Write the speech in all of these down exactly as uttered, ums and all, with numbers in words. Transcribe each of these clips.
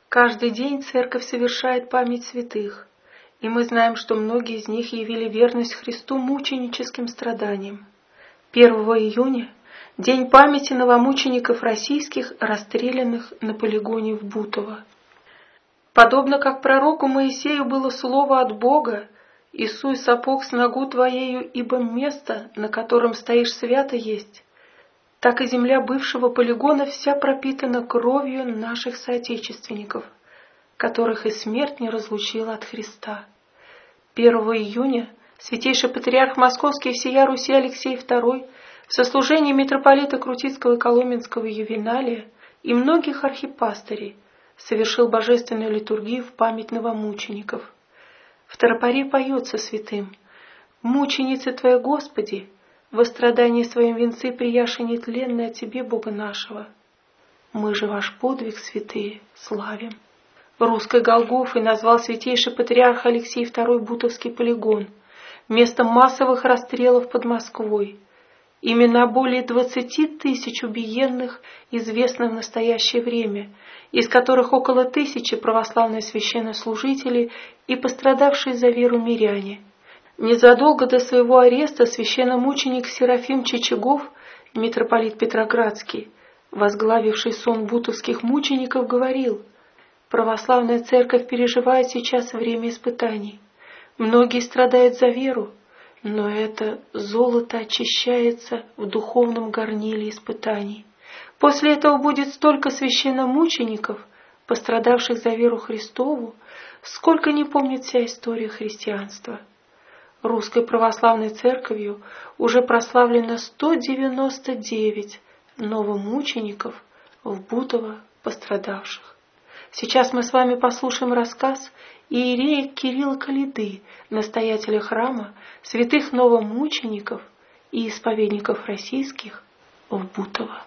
Каждый день Церковь совершает память святых, и мы знаем, что многие из них явили верность Христу мученическим страданиям. первого июня – день памяти новомучеников российских, расстрелянных на полигоне в Бутово. Подобно как пророку Моисею было слово от Бога: «Исуй сапог с ногу твоею, ибо место, на котором стоишь, свято есть», так и земля бывшего полигона вся пропитана кровью наших соотечественников, которых и смерть не разлучила от Христа. первого июня святейший патриарх Московский и всея Руси Алексей второй в сослужении митрополита Крутицкого и Коломенского Ювеналия и многих архипастырей совершил божественную литургию в память новомучеников. В тропаре поется святым: «Мученицы Твоя, Господи, во страдании своем венцы прияши нетленные от Тебе, Бога нашего. Мы же ваш подвиг, святые, славим». Русской Голгофой назвал святейший патриарх Алексей второй Бутовский полигон, местом массовых расстрелов под Москвой. Имена более двадцати тысяч убиенных известны в настоящее время, из которых около тысячи православные священнослужители и пострадавшие за веру миряне. Незадолго до своего ареста священномученик Серафим Чичагов, митрополит Петроградский, возглавивший сон бутовских мучеников, говорил: «Православная церковь переживает сейчас время испытаний. Многие страдают за веру, но это золото очищается в духовном горниле испытаний. После этого будет столько священномучеников, пострадавших за веру Христову, сколько не помнит вся история христианства. Русской православной церковью уже прославлено сто девяносто девять новомучеников в Бутово пострадавших». Сейчас мы с вами послушаем рассказ иерея Кирилла Калиды, настоятеля храма святых новомучеников и исповедников российских в Бутово.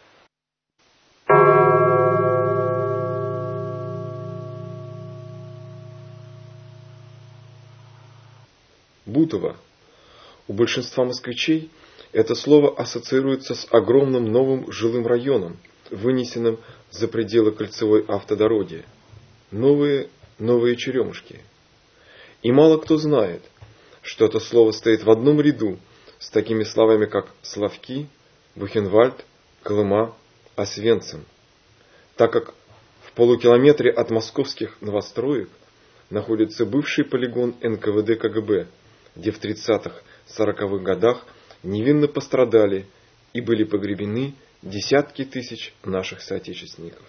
Бутово. У большинства москвичей это слово ассоциируется с огромным новым жилым районом, вынесенным за пределы кольцевой автодороги. Новые, новые черемушки. И мало кто знает, что это слово стоит в одном ряду с такими словами, как Славки, Бухенвальд, Колыма, Освенцим, так как в полукилометре от московских новостроек находится бывший полигон эн ка вэ дэ ка гэ бэ, где в тридцатых-сороковых годах невинно пострадали и были погребены десятки тысяч наших соотечественников.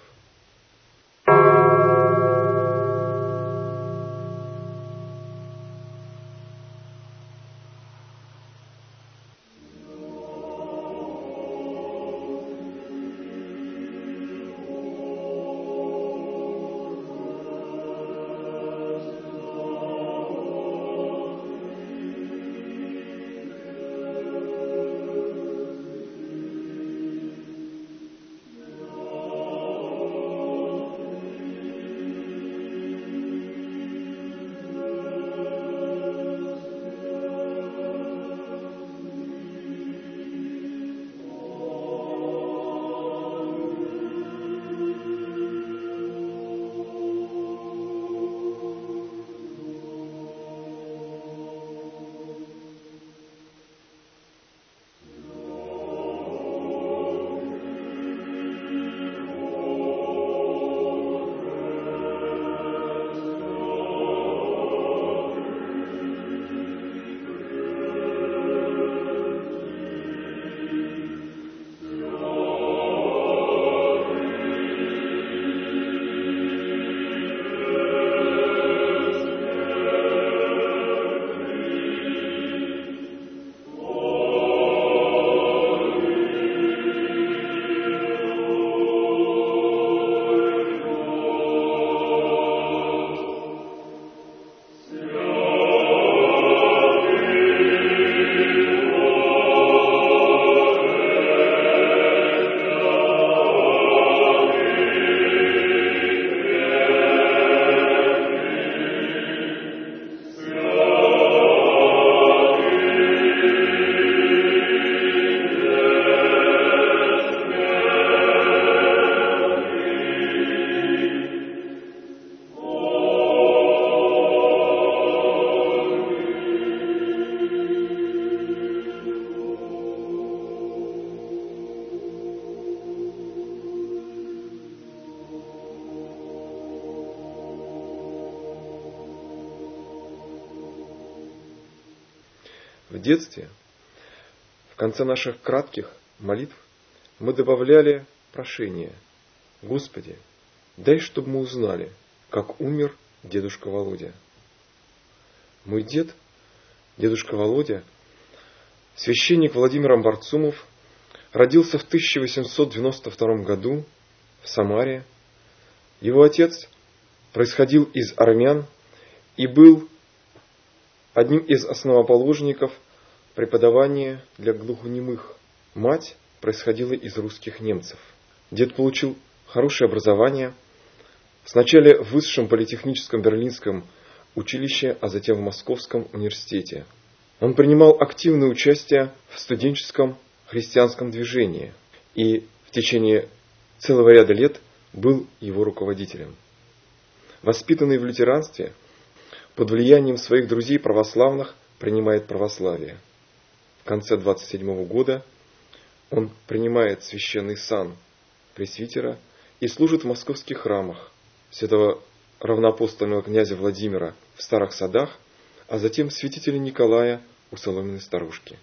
детстве в конце наших кратких молитв мы добавляли прошение: «Господи, дай, чтобы мы узнали, как умер дедушка Володя». Мой дед, дедушка Володя, священник Владимир Амбарцумов, родился в тысяча восемьсот девяносто втором году в Самаре. Его отец происходил из армян и был одним из основоположников преподавания для глухонемых. Мать происходила из русских немцев. Дед получил хорошее образование, сначала в Высшем политехническом берлинском училище, а затем в Московском университете. Он принимал активное участие в студенческом христианском движении и в течение целого ряда лет был его руководителем. Воспитанный в лютеранстве, под влиянием своих друзей православных принимает православие. В конце двадцать седьмого года он принимает священный сан пресвитера и служит в московских храмах святого равноапостольного князя Владимира в Старых Садах, а затем святителя Николая у Соломенной Старушки.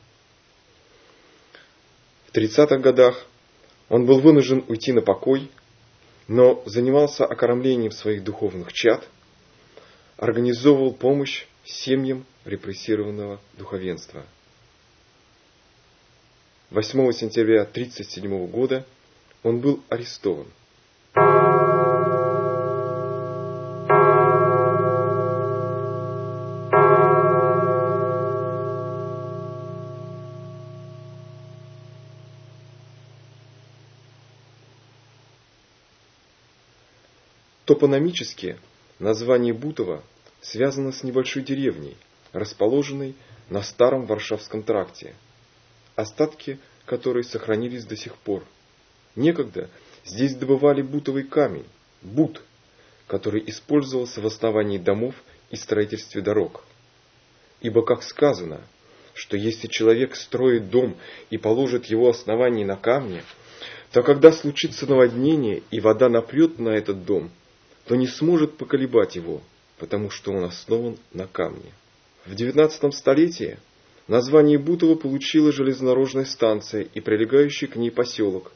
В тридцатых годах он был вынужден уйти на покой, но занимался окормлением своих духовных чад, организовывал помощь семьям репрессированного духовенства. восьмого сентября тысяча девятьсот тридцать седьмого года он был арестован. Топонимически название Бутово связано с небольшой деревней, расположенной на Старом Варшавском тракте, остатки которой сохранились до сих пор. Некогда здесь добывали бутовый камень, бут, который использовался в основании домов и строительстве дорог. Ибо, как сказано, что если человек строит дом и положит его основание на камне, то когда случится наводнение и вода напрет на этот дом, то не сможет поколебать его, потому что он основан на камне. В девятнадцатом столетии название Бутово получила железнодорожная станция и прилегающий к ней поселок.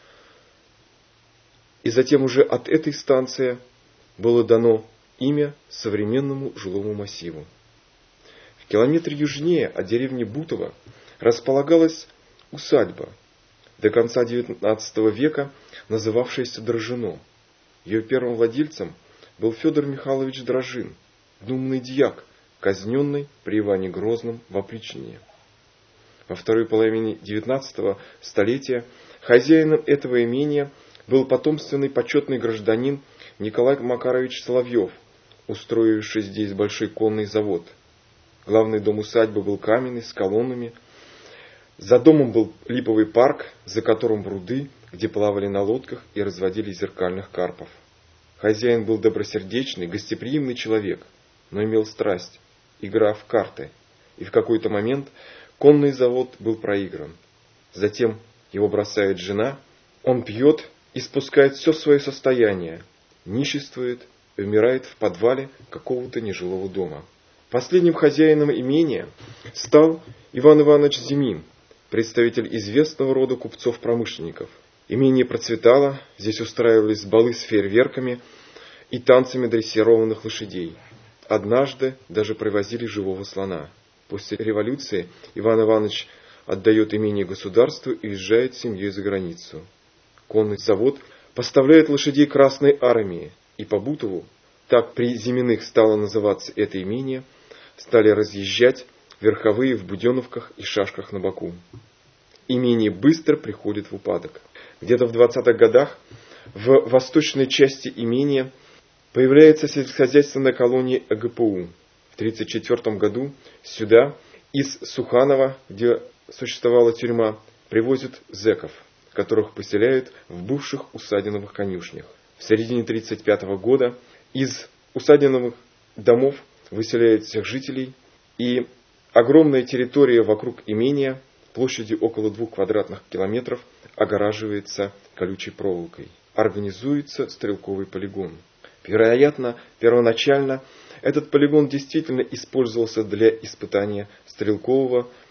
И затем уже от этой станции было дано имя современному жилому массиву. В километре южнее от деревни Бутово располагалась усадьба, до конца девятнадцатого века называвшаяся Дрожино. Ее первым владельцем был Федор Михайлович Дрожин, думный дьяк, казненный при Иване Грозном в опричнине. Во второй половине девятнадцатого столетия хозяином этого имения был потомственный почетный гражданин Николай Макарович Соловьев, устроивший здесь большой конный завод. Главный дом усадьбы был каменный, с колоннами. За домом был липовый парк, за которым пруды, где плавали на лодках и разводили зеркальных карпов. Хозяин был добросердечный, гостеприимный человек, но имел страсть – игра в карты. И в какой-то момент конный завод был проигран. Затем его бросает жена, он пьет и спускает все свое состояние, нищенствует и умирает в подвале какого-то нежилого дома. Последним хозяином имения стал Иван Иванович Зимин, представитель известного рода купцов-промышленников. Имение процветало, здесь устраивались балы с фейерверками и танцами дрессированных лошадей. Однажды даже привозили живого слона. После революции Иван Иванович отдает имение государству и уезжает с семьей за границу. Конный завод поставляет лошадей Красной Армии, и по Бутову, так при Зиминых стало называться это имение, стали разъезжать верховые в буденовках и шашках на боку. Имение быстро приходит в упадок. Где-то в двадцатых годах в восточной части имения появляется сельскохозяйственная колония э гэ пэ у. В тридцать четвёртом году сюда из Суханова, где существовала тюрьма, привозят зэков, которых поселяют в бывших усадиновых конюшнях. В середине тридцать пятого года из усадиновых домов выселяют всех жителей, и огромная территория вокруг имения, площадью около двух квадратных километров, огораживается колючей проволокой. Организуется стрелковый полигон. Вероятно, первоначально этот полигон действительно использовался для испытания стрелкового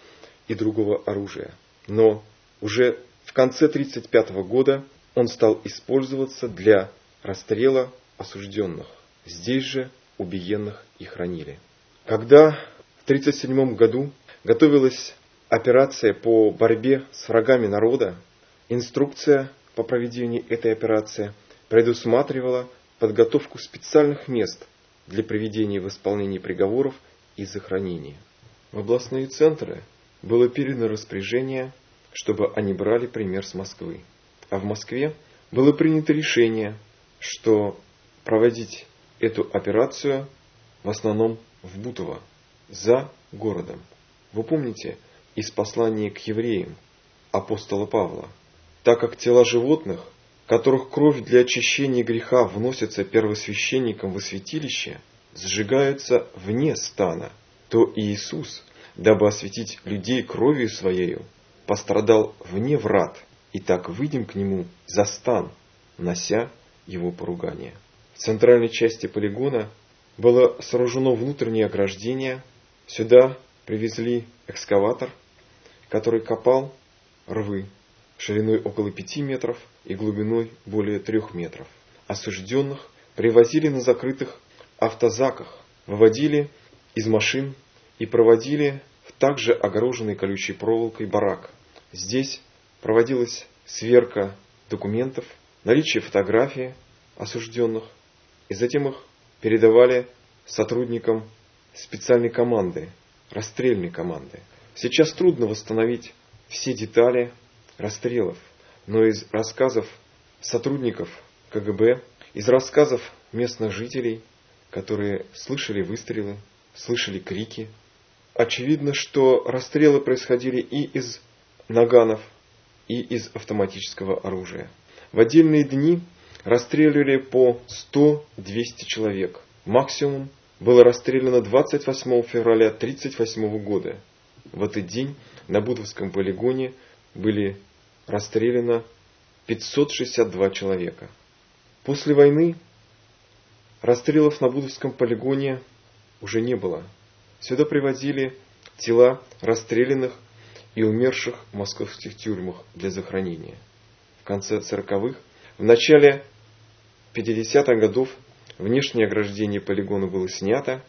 и другого оружия. Но уже в конце тысяча девятьсот тридцать пятого года он стал использоваться для расстрела осужденных. Здесь же убиенных и хранили. Когда в тысяча девятьсот тридцать седьмом году готовилась операция по борьбе с врагами народа, инструкция по проведению этой операции предусматривала подготовку специальных мест для приведения в исполнение приговоров и захоронения. В областные центры было передано распоряжение, чтобы они брали пример с Москвы. А в Москве было принято решение, что проводить эту операцию в основном в Бутово, за городом. Вы помните из послания к евреям апостола Павла? Так как тела животных, которых кровь для очищения греха вносится первосвященником во святилище, сжигаются вне стана, то и Иисус, дабы осветить людей кровью Своею, пострадал вне врат, и так выйдем к Нему за стан, нося Его поругание. В центральной части полигона было сооружено внутреннее ограждение. Сюда привезли экскаватор, который копал рвы шириной около пяти метров и глубиной более трех метров. Осужденных привозили на закрытых автозаках, выводили из машин и проводили в также огороженный колючей проволокой барак. Здесь проводилась сверка документов, наличие фотографий осужденных, и затем их передавали сотрудникам специальной команды, расстрельной команды. Сейчас трудно восстановить все детали расстрелов, но из рассказов сотрудников ка гэ бэ, из рассказов местных жителей, которые слышали выстрелы, слышали крики, очевидно, что расстрелы происходили и из наганов, и из автоматического оружия. В отдельные дни расстреливали по сто-двести человек. Максимум было расстреляно двадцать восьмого февраля тысяча девятьсот тридцать восьмого года. В этот день на Бутовском полигоне были расстреляно пятьсот шестьдесят два человека. После войны расстрелов на Бутовском полигоне уже не было. Сюда привозили тела расстрелянных и умерших в московских тюрьмах для захоронения. В конце сороковых, в начале пятидесятых годов внешнее ограждение полигона было снято,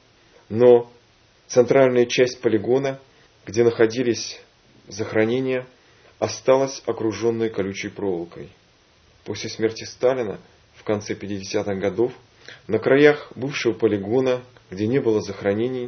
но центральная часть полигона, где находились захоронения, осталась окруженной колючей проволокой. После смерти Сталина в конце пятидесятых годов на краях бывшего полигона, где не было захоронений,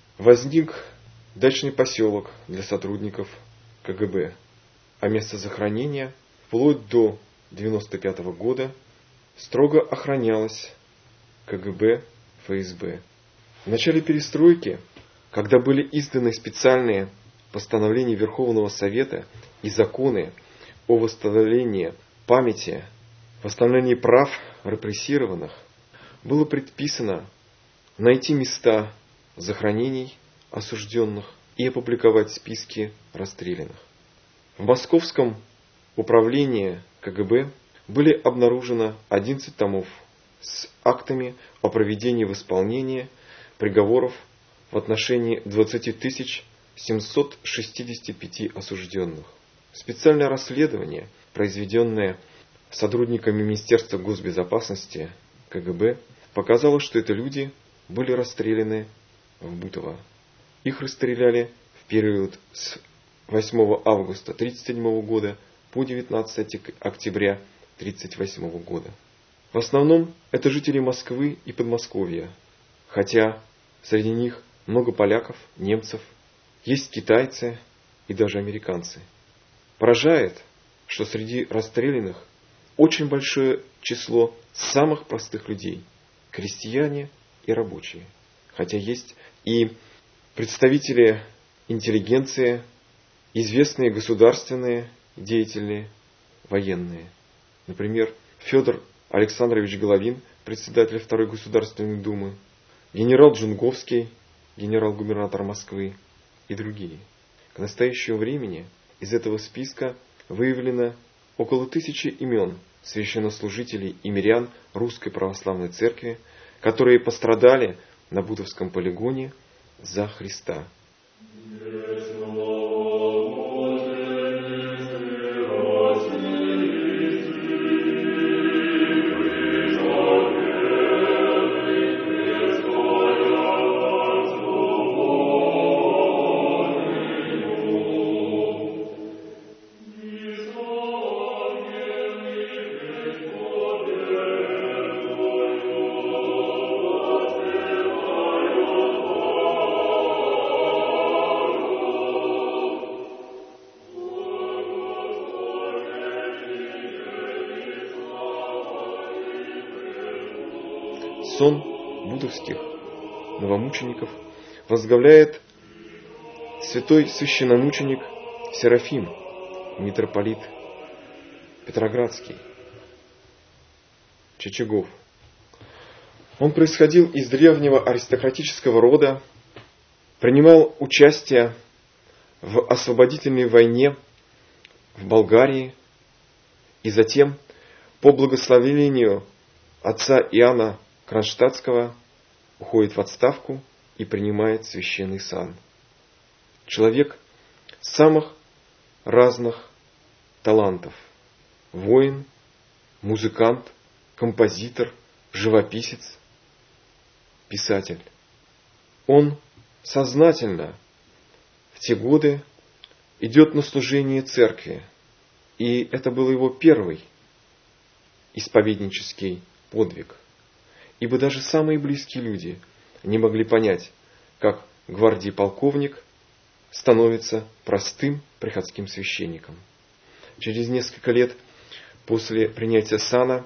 возник дачный поселок для сотрудников ка гэ бэ, а место захоронения вплоть до девяносто пятого года строго охранялось ка гэ бэ, эф эс бэ. В начале перестройки, когда были изданы специальные постановления Верховного Совета и законы о восстановлении памяти, восстановлении прав репрессированных, было предписано найти места захоронений осужденных и опубликовать списки расстрелянных. В Московском управлении ка гэ бэ были обнаружено одиннадцать томов с актами о проведении в исполнение приговоров в отношении двадцати тысяч семисот шестидесяти пяти осужденных. Специальное расследование, произведенное сотрудниками Министерства госбезопасности ка гэ бэ, показало, что это люди были расстреляны в Бутово. Их расстреляли в период с восьмого августа тысяча девятьсот тридцать седьмого года по девятнадцатого октября тысяча девятьсот тридцать восьмого года. В основном это жители Москвы и Подмосковья, хотя среди них много поляков, немцев, есть китайцы и даже американцы. Поражает, что среди расстрелянных очень большое число самых простых людей, крестьяне и рабочие, хотя есть и представители интеллигенции, известные государственные деятели, военные. Например, Федор Александрович Головин, председатель Второй Государственной Думы, генерал Джунговский, генерал-губернатор Москвы и другие. К настоящему времени из этого списка выявлено около тысячи имен священнослужителей и мирян Русской Православной Церкви, которые пострадали на Бутовском полигоне за Христа. сон будовских новомучеников возглавляет святой священномученик Серафим, митрополит Петроградский, Чичагов. Он происходил из древнего аристократического рода, принимал участие в освободительной войне в Болгарии и затем, по благословению отца Иоанна Кронштадтского, уходит в отставку и принимает священный сан. Человек самых разных талантов. Воин, музыкант, композитор, живописец, писатель. Он сознательно в те годы идет на служение церкви. И это был его первый исповеднический подвиг. Ибо даже самые близкие люди не могли понять, как гвардии полковник становится простым приходским священником. Через несколько лет после принятия сана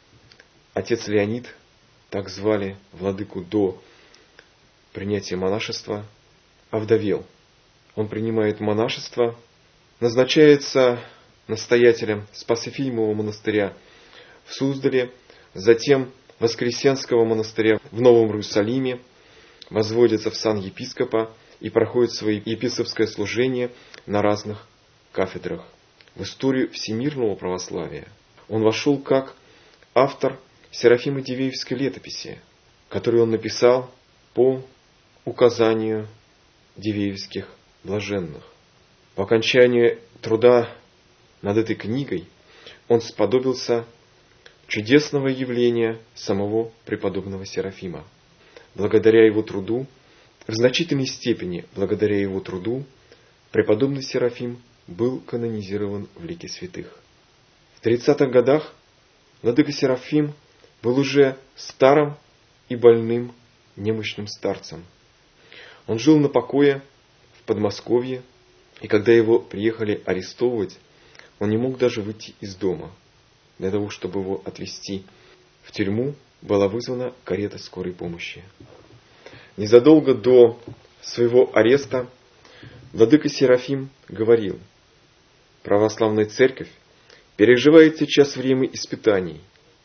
отец Леонид, так звали владыку до принятия монашества, овдовел. Он принимает монашество, назначается настоятелем Спасофиимового монастыря в Суздале, затем Воскресенского монастыря в Новом Иерусалиме, возводится в сан епископа и проходит свое епископское служение на разных кафедрах. В историю всемирного православия он вошел как автор Серафимо-Дивеевской летописи, которую он написал по указанию дивеевских блаженных. По окончанию труда над этой книгой он сподобился чудесного явления самого преподобного Серафима. Благодаря его труду, в значительной степени благодаря его труду, преподобный Серафим был канонизирован в лике святых. В тридцатых годах владыка Серафим был уже старым и больным немощным старцем. Он жил на покое в Подмосковье, и когда его приехали арестовывать, он не мог даже выйти из дома. Для того, чтобы его отвезти в тюрьму, была вызвана карета скорой помощи. Незадолго до своего ареста владыка Серафим говорил: «Православная церковь переживает сейчас время испытаний.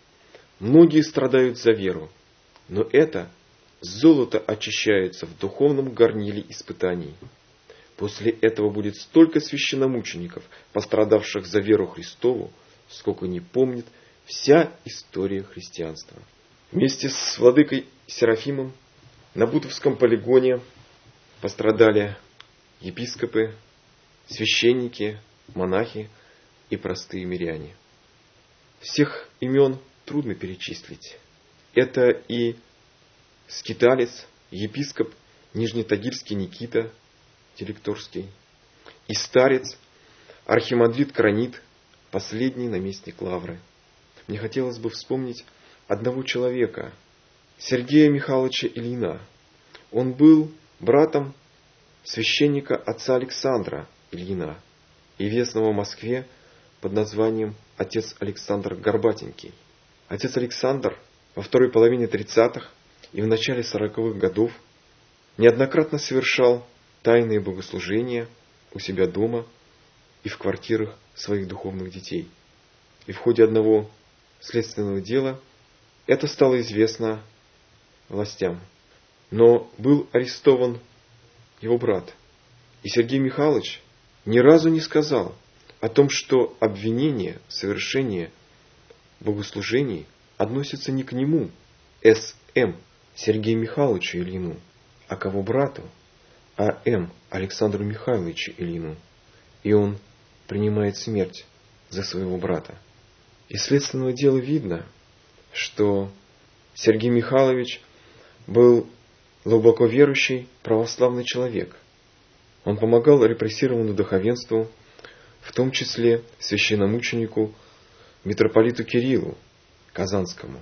Многие страдают за веру, но это золото очищается в духовном горниле испытаний. После этого будет столько священномучеников, пострадавших за веру Христову, сколько не помнит вся история христианства». Вместе с владыкой Серафимом на Бутовском полигоне пострадали епископы, священники, монахи и простые миряне. Всех имен трудно перечислить. Это и скиталец, епископ Нижнетагильский Никита Телекторский, и старец, архимандрит Кранит, последний наместник Лавры. Мне хотелось бы вспомнить одного человека, Сергея Михайловича Ильина. Он был братом священника отца Александра Ильина, известного в Москве под названием отец Александр Горбатенький. Отец Александр во второй половине тридцатых и в начале сороковых годов неоднократно совершал тайные богослужения у себя дома и в квартирах своих духовных детей. И в ходе одного следственного дела это стало известно властям. Но был арестован его брат. И Сергей Михайлович ни разу не сказал о том, что обвинение в совершении богослужений относится не к нему, С М Сергею Михайловичу Ильину, а к его брату, А М Александру Михайловичу Ильину. И он принимает смерть за своего брата. Из следственного дела видно, что Сергей Михайлович был глубоко верующий православный человек. Он помогал репрессированному духовенству, в том числе священномученику митрополиту Кириллу Казанскому.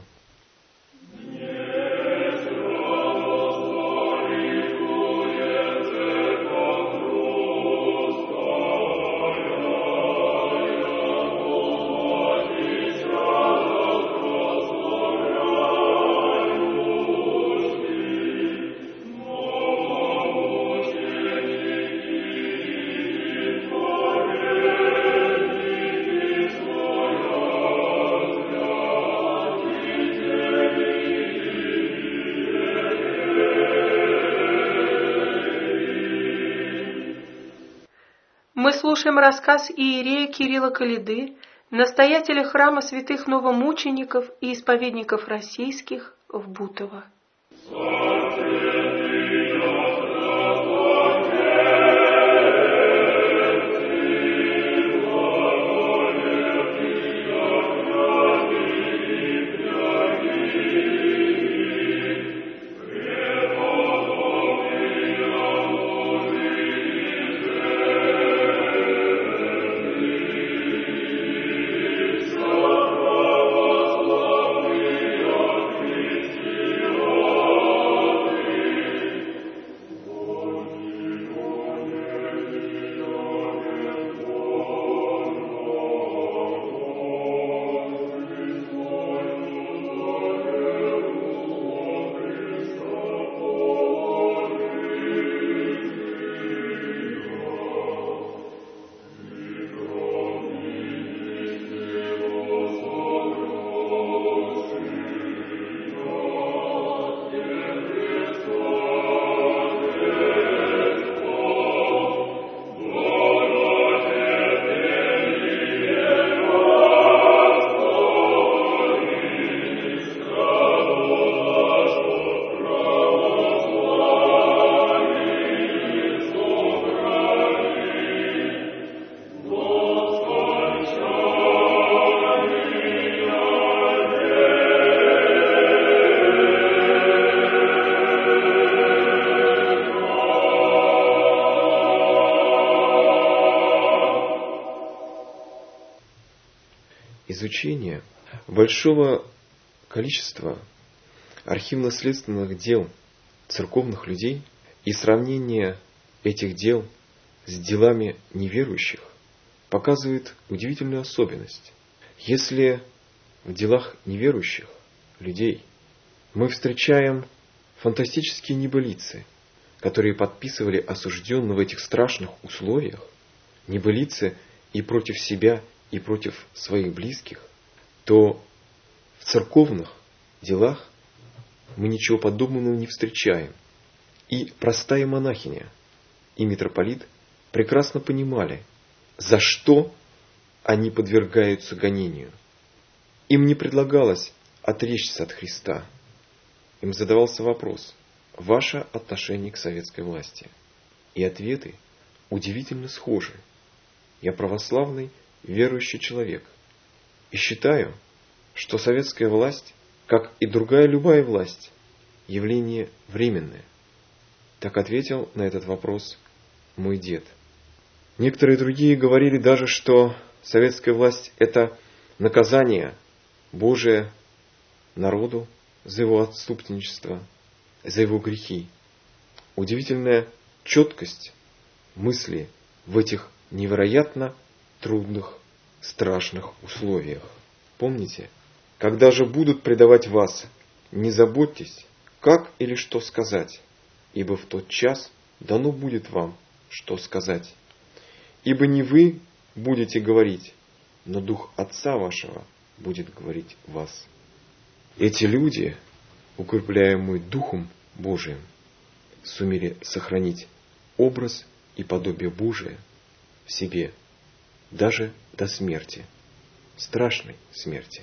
послушаем рассказ иерея Кирилла Калиды, настоятеля храма святых новомучеников и исповедников российских в Бутово. Изучение большого количества архивно-следственных дел церковных людей и сравнение этих дел с делами неверующих показывает удивительную особенность. Если в делах неверующих людей мы встречаем фантастические небылицы, которые подписывали осужденные в этих страшных условиях, небылицы и против себя, и против своих близких, то в церковных делах мы ничего подобного не встречаем. И простая монахиня, и митрополит прекрасно понимали, за что они подвергаются гонению. Им не предлагалось отречься от Христа. Им задавался вопрос: ваше отношение к советской власти? И ответы удивительно схожи. Я православный, верующий человек. И считаю, что советская власть, как и другая любая власть, явление временное. Так ответил на этот вопрос мой дед. Некоторые другие говорили даже, что советская власть – это наказание Божие народу за его отступничество, за его грехи. Удивительная четкость мысли в этих невероятно трудных, страшных условиях. Помните, когда же будут предавать вас, не заботьтесь, как или что сказать, ибо в тот час дано будет вам, что сказать. Ибо не вы будете говорить, но Дух Отца вашего будет говорить в вас. Эти люди, укрепляемые Духом Божиим, сумели сохранить образ и подобие Божие в себе, даже до смерти, страшной смерти.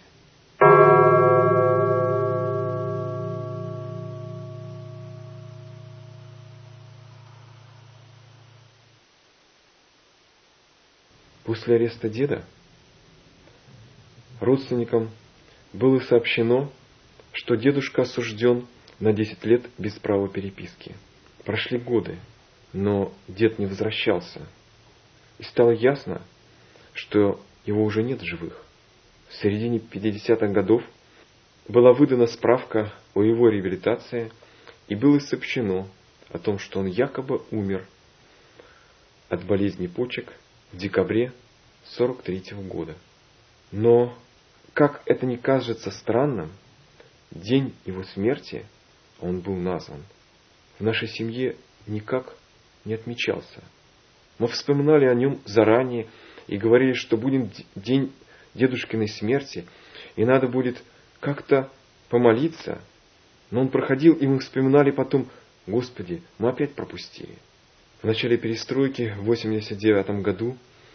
После ареста деда родственникам было сообщено, что дедушка осужден на десять лет без права переписки. Прошли годы, но дед не возвращался. И стало ясно, что его уже нет в живых. В середине пятидесятых годов была выдана справка о его реабилитации, и было сообщено о том, что он якобы умер от болезни почек в декабре сорок третьего года. Но, как это ни кажется странным, день его смерти, он был назван, в нашей семье никак не отмечался. Мы вспоминали о нем заранее и говорили, что будем день дедушкиной смерти, и надо будет как-то помолиться. Но он проходил, и мы вспоминали потом: Господи, мы опять пропустили. В начале перестройки в восемьдесят девятом году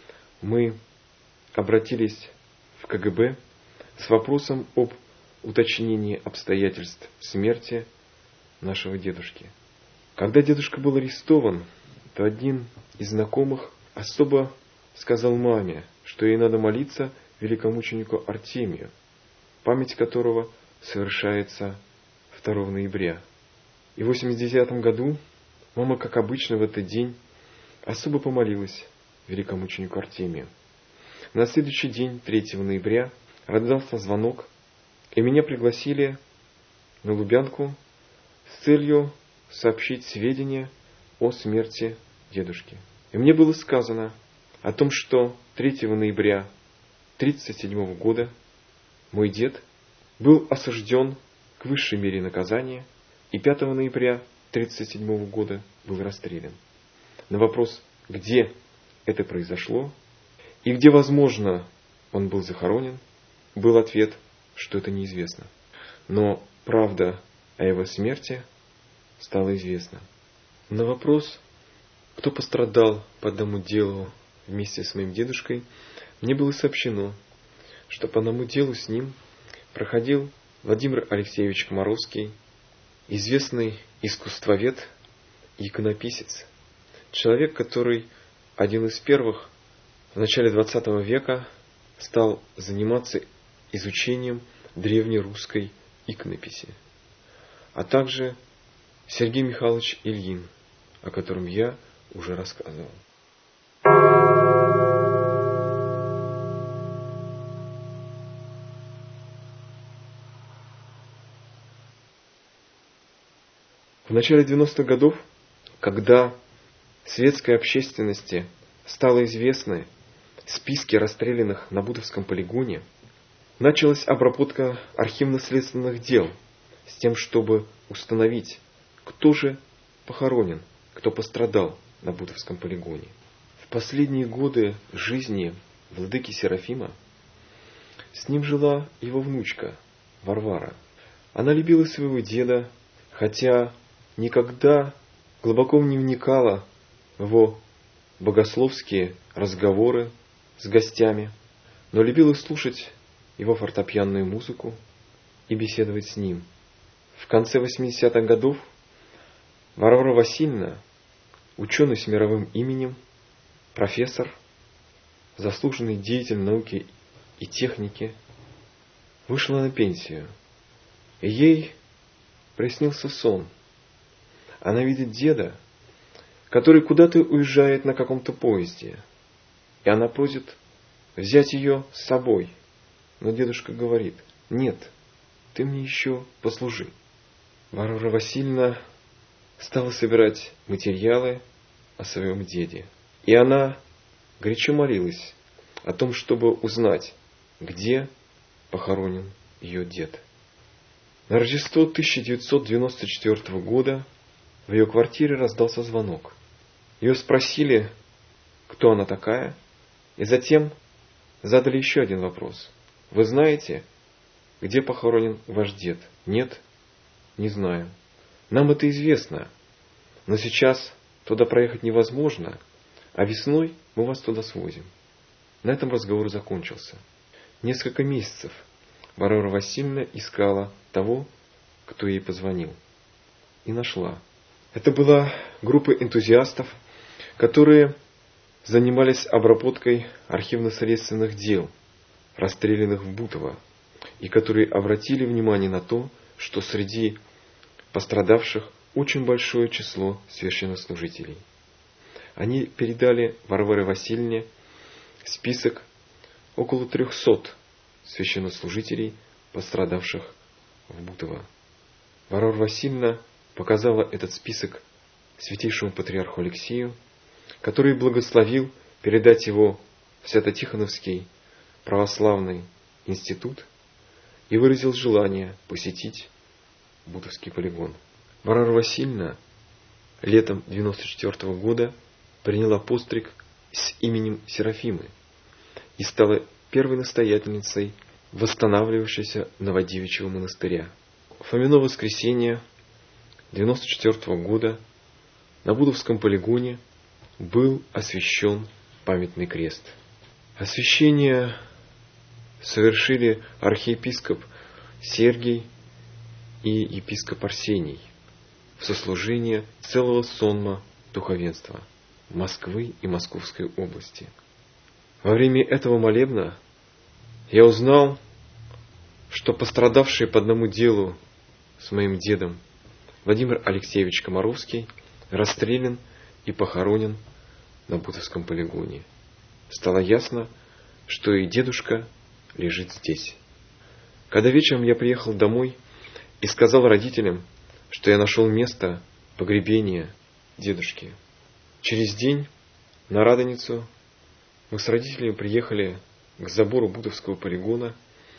мы обратились в ка гэ бэ с вопросом об уточнении обстоятельств смерти нашего дедушки. Когда дедушка был арестован, то один из знакомых особо сказал маме, что ей надо молиться великомученику Артемию, память которого совершается второго ноября. И в восемьдесят девятом году мама, как обычно в этот день, особо помолилась великомученику Артемию. На следующий день, третьего ноября, раздался звонок, и меня пригласили на Лубянку с целью сообщить сведения о смерти дедушки. И мне было сказано о том, что третьего ноября тридцать седьмого года мой дед был осужден к высшей мере наказания и пятого ноября тридцать седьмого года был расстрелян. На вопрос, где это произошло и где, возможно, он был захоронен, был ответ, что это неизвестно. Но правда о его смерти стала известна. На вопрос, кто пострадал по одному делу вместе с моим дедушкой, мне было сообщено, что по одному делу с ним проходил Владимир Алексеевич Комаровский, известный искусствовед и иконописец, человек, который один из первых в начале двадцатого века стал заниматься изучением древнерусской иконописи, а также Сергей Михайлович Ильин, о котором я уже рассказывал. В начале девяностых годов, когда светской общественности стало известны списки расстрелянных на Бутовском полигоне, началась обработка архивно-следственных дел с тем, чтобы установить, кто же похоронен, кто пострадал на Бутовском полигоне. В последние годы жизни владыки Серафима с ним жила его внучка Варвара. Она любила своего деда, хотя никогда глубоко не вникала в его богословские разговоры с гостями, но любила слушать его фортепианную музыку и беседовать с ним. В конце восьмидесятых годов Варвара Васильевна, ученый с мировым именем, профессор, заслуженный деятель науки и техники, вышла на пенсию. И ей приснился сон. Она видит деда, который куда-то уезжает на каком-то поезде, и она просит взять ее с собой. Но дедушка говорит: нет, ты мне еще послужи. Варвара Васильевна стала собирать материалы о своем деде. И она горячо молилась о том, чтобы узнать, где похоронен ее дед. На Рождество тысяча девятьсот девяносто четвёртого года в ее квартире раздался звонок. Ее спросили, кто она такая, и затем задали еще один вопрос. Вы знаете, где похоронен ваш дед? Нет, не знаю. Нам это известно, но сейчас туда проехать невозможно, а весной мы вас туда свозим. На этом разговор закончился. Несколько месяцев Варвара Васильевна искала того, кто ей позвонил. И нашла. Это была группа энтузиастов, которые занимались обработкой архивно-следственных дел, расстрелянных в Бутово, и которые обратили внимание на то, что среди пострадавших очень большое число священнослужителей. Они передали Варваре Васильевне список около трехсот священнослужителей, пострадавших в Бутово. Варвара Васильевна показала этот список святейшему патриарху Алексею, который благословил передать его в Свято-Тихоновский православный институт и выразил желание посетить Бутовский полигон. Варвара Васильевна летом девяносто четвёртого года приняла постриг с именем Серафимы и стала первой настоятельницей восстанавливающегося Новодевичьего монастыря. В Фомино воскресенье девяносто четвёртого года на Бутовском полигоне был освящен памятный крест. Освящение совершили архиепископ Сергий и епископ Арсений в сослужение целого сонма духовенства Москвы и Московской области. Во время этого молебна я узнал, что пострадавший по одному делу с моим дедом Владимир Алексеевич Комаровский расстрелян и похоронен на Бутовском полигоне. Стало ясно, что и дедушка лежит здесь. Когда вечером я приехал домой и сказал родителям, что я нашел место погребения дедушки, через день на Радоницу мы с родителями приехали к забору Бутовского полигона,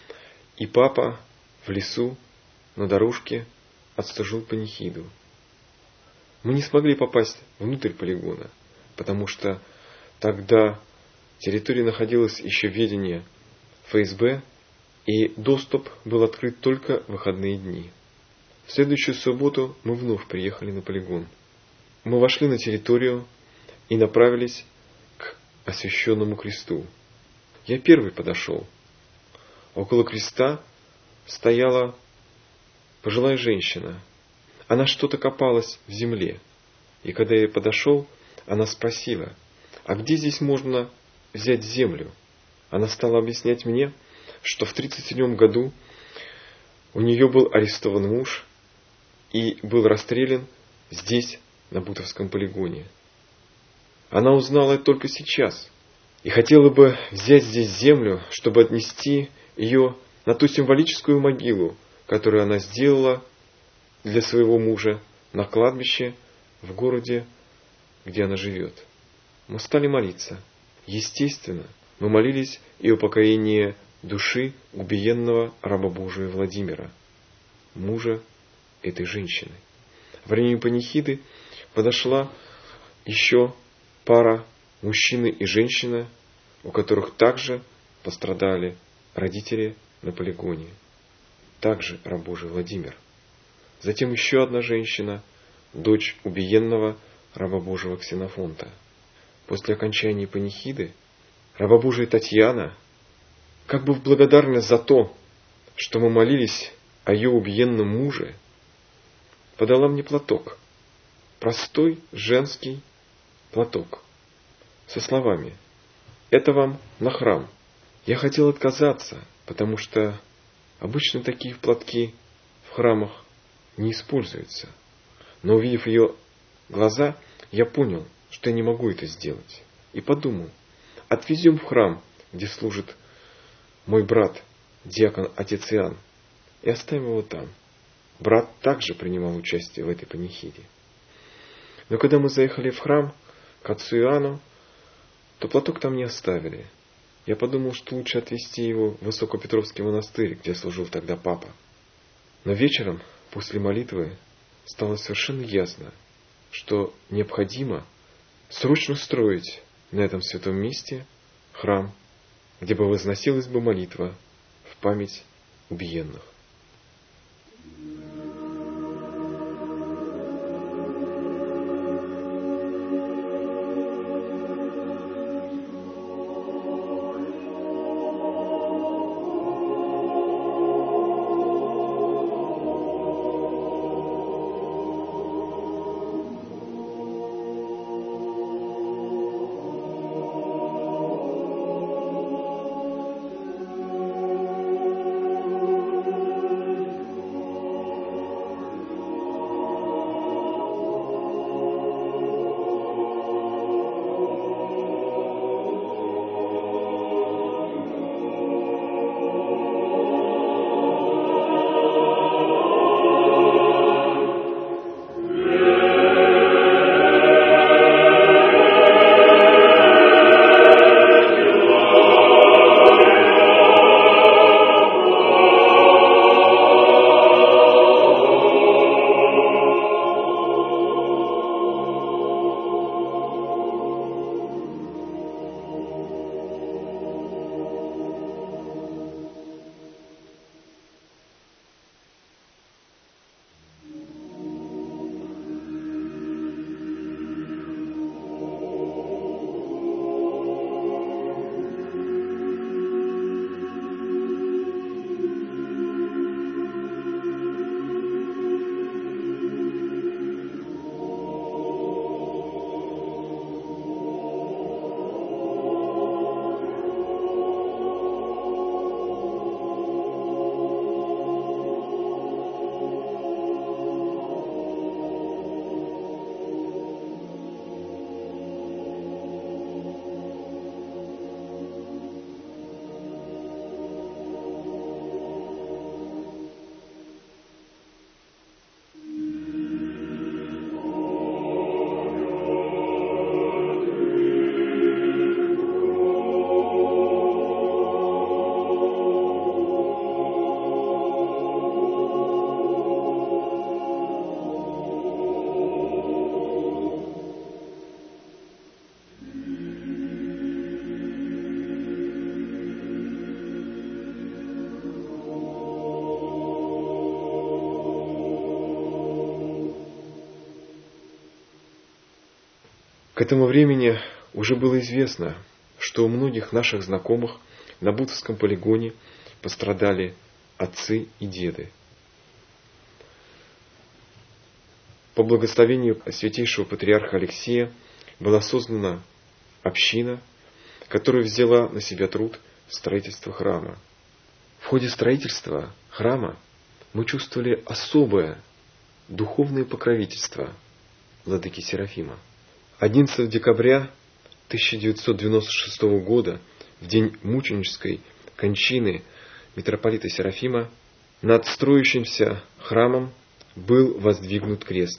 и папа в лесу на дорожке отслужил панихиду. Мы не смогли попасть внутрь полигона, потому что тогда территория находилась еще в ведении эф эс бэ, и доступ был открыт только в выходные дни. В следующую субботу мы вновь приехали на полигон. Мы вошли на территорию и направились к освященному кресту. Я первый подошел. Около креста стояла пожилая женщина. Она что-то копалась в земле. И когда я подошел, она спросила: а где здесь можно взять землю? Она стала объяснять мне, что в тридцать седьмом году у нее был арестован муж и был расстрелян здесь, на Бутовском полигоне. Она узнала это только сейчас и хотела бы взять здесь землю, чтобы отнести ее на ту символическую могилу, которую она сделала для своего мужа на кладбище в городе, где она живет. Мы стали молиться. Естественно, мы молились и о упокоении души убиенного раба Божия Владимира, мужа этой женщины. Во время панихиды подошла еще пара, мужчина и женщина, у которых также пострадали родители на полигоне. Также раб Божий Владимир. Затем еще одна женщина, дочь убиенного раба Божьего Ксенофонта. После окончания панихиды раба Божия Татьяна, как бы в благодарность за то, что мы молились о ее убиенном муже, подала мне платок. Простой женский платок. Со словами: это вам на храм. Я хотел отказаться, потому что обычно такие платки в храмах не используются. Но увидев ее глаза, я понял, что я не могу это сделать. И подумал: отвезем в храм, где служит мой брат, диакон отец Иоанн, и оставим его там. Брат также принимал участие в этой панихиде. Но когда мы заехали в храм к отцу Иоанну, то платок там не оставили. Я подумал, что лучше отвезти его в Высокопетровский монастырь, где служил тогда папа. Но вечером, после молитвы, стало совершенно ясно, что необходимо срочно строить на этом святом месте храм, где бы возносилась бы молитва в память убиенных. этому времени уже было известно, что у многих наших знакомых на Бутовском полигоне пострадали отцы и деды. По благословению святейшего патриарха Алексея была создана община, которая взяла на себя труд строительства храма. В ходе строительства храма мы чувствовали особое духовное покровительство владыки Серафима. одиннадцатого декабря тысяча девятьсот девяносто шестого года, в день мученической кончины митрополита Серафима, над строящимся храмом был воздвигнут крест.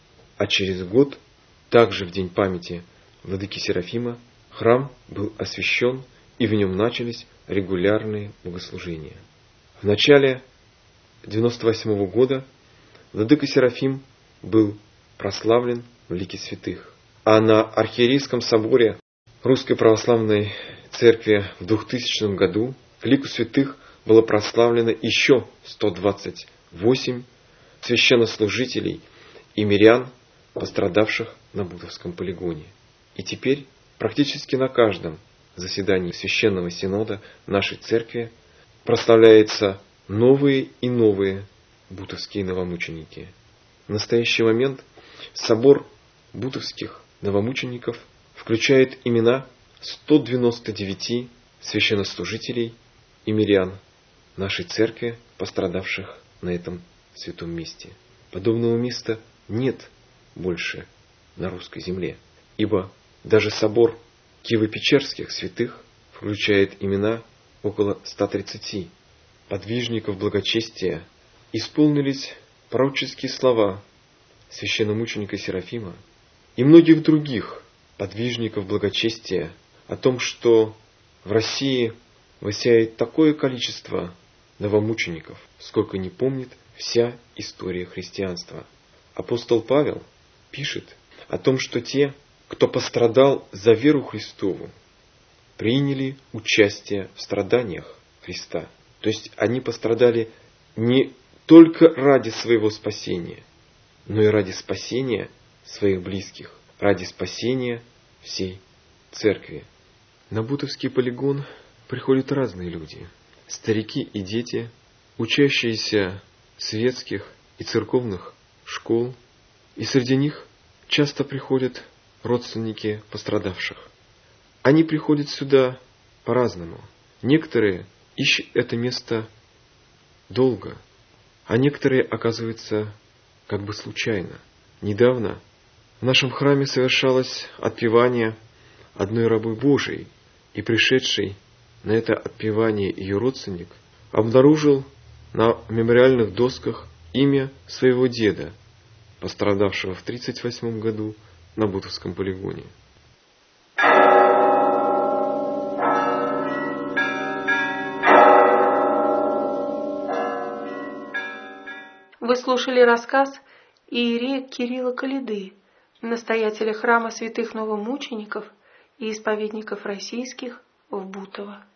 А через год, также в день памяти владыки Серафима, храм был освящен, и в нем начались регулярные богослужения. В начале девяносто восьмого года владыка Серафим был прославлен в лике святых. А на Архиерейском соборе Русской Православной Церкви в двухтысячном году к лику святых было прославлено еще сто двадцать восемь священнослужителей и мирян, пострадавших на Бутовском полигоне. И теперь практически на каждом заседании Священного Синода нашей Церкви прославляются новые и новые бутовские новомученики. В настоящий момент собор бутовских новомучеников включает имена ста девяноста девяти священнослужителей и мирян нашей Церкви, пострадавших на этом святом месте. Подобного места нет больше на русской земле, ибо даже собор Киево-Печерских святых включает имена около ста тридцати подвижников благочестия. Исполнились пророческие слова священномученика Серафима и многих других подвижников благочестия о том, что в России воссияет такое количество новомучеников, сколько не помнит вся история христианства. Апостол Павел пишет о том, что те, кто пострадал за веру Христову, приняли участие в страданиях Христа. То есть они пострадали не только ради своего спасения, но и ради спасения своих близких, ради спасения всей Церкви. На Бутовский полигон приходят разные люди. Старики и дети, учащиеся светских и церковных школ. И среди них часто приходят родственники пострадавших. Они приходят сюда по-разному. Некоторые ищут это место долго, а некоторые оказываются как бы случайно. Недавно в нашем храме совершалось отпевание одной рабы Божией, и пришедший на это отпевание ее родственник обнаружил на мемориальных досках имя своего деда, пострадавшего в тридцать восьмом году на Бутовском полигоне. Вы слушали рассказ иерея Кирилла Коляды, настоятеля храма святых новомучеников и исповедников российских в Бутово.